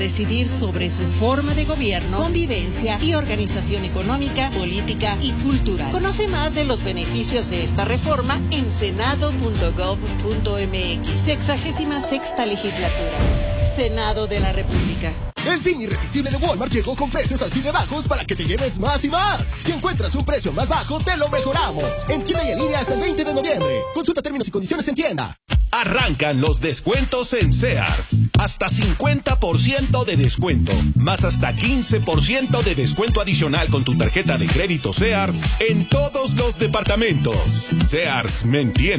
decidir sobre su forma de gobierno, convivencia y organización económica, política y cultural. Conoce más de los beneficios de esta reforma en senado.gov.mx. 66ª legislatura. Senado de la República. El fin irresistible de Walmart llegó con precios así de bajos para que te lleves más y más. Si encuentras un precio más bajo, te lo mejoramos. En Chile y en línea hasta el 20 de noviembre. Consulta términos y condiciones en tienda. Arrancan los descuentos en Sears. Hasta 50% de descuento, más hasta 15% de descuento adicional con tu tarjeta de crédito Sears en todos los departamentos. Sears me entiende.